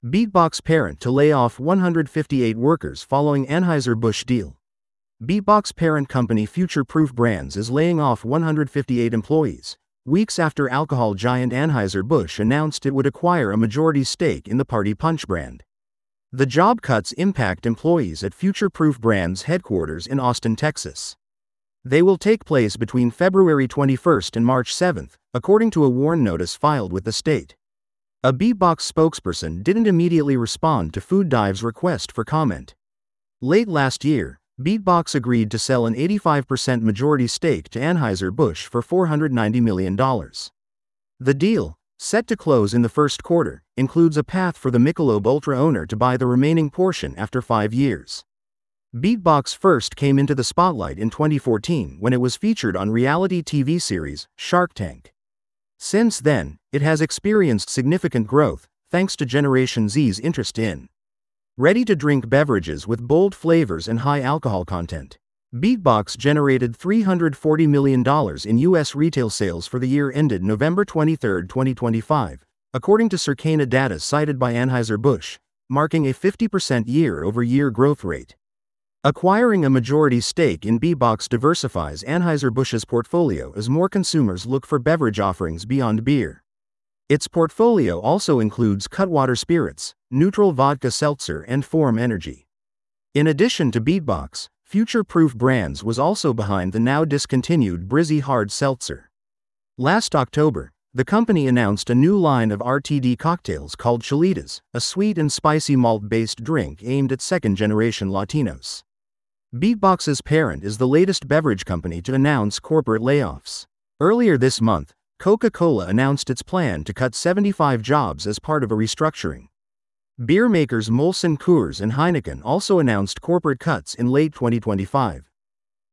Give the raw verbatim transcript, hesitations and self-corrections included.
Beatbox parent to lay off one hundred fifty-eight workers following Anheuser-Busch deal. Beatbox parent company Future Proof Brands is laying off one hundred fifty-eight employees, weeks after alcohol giant Anheuser-Busch announced it would acquire a majority stake in the Party Punch brand. The job cuts impact employees at Future Proof Brands headquarters in Austin, Texas. They will take place between February twenty-first and March seventh, according to a warn notice filed with the state. A Beatbox spokesperson didn't immediately respond to Food Dive's request for comment. Late last year, Beatbox agreed to sell an eighty-five percent majority stake to Anheuser-Busch for four hundred ninety million dollars. The deal, set to close in the first quarter, includes a path for the Michelob Ultra owner to buy the remaining portion after five years. Beatbox first came into the spotlight in twenty fourteen when it was featured on reality T V series Shark Tank. Since then, it has experienced significant growth, thanks to Generation Z's interest in ready-to-drink beverages with bold flavors and high alcohol content. Beatbox generated three hundred forty million dollars in U S retail sales for the year ended November twenty-third, twenty twenty-five, according to Circana data cited by Anheuser-Busch, marking a fifty percent year-over-year growth rate. Acquiring a majority stake in Beatbox diversifies Anheuser-Busch's portfolio as more consumers look for beverage offerings beyond beer. Its portfolio also includes Cutwater Spirits, Neutral Vodka Seltzer, and Form Energy. In addition to Beatbox, Future Proof Brands was also behind the now discontinued Brizzy Hard Seltzer. Last October, the company announced a new line of R T D cocktails called Chelitas, a sweet and spicy malt-based drink aimed at second-generation Latinos. Beatbox's parent is the latest beverage company to announce corporate layoffs. Earlier this month, Coca-Cola announced its plan to cut seventy-five jobs as part of a restructuring. Beer makers Molson Coors and Heineken also announced corporate cuts in late twenty twenty-five.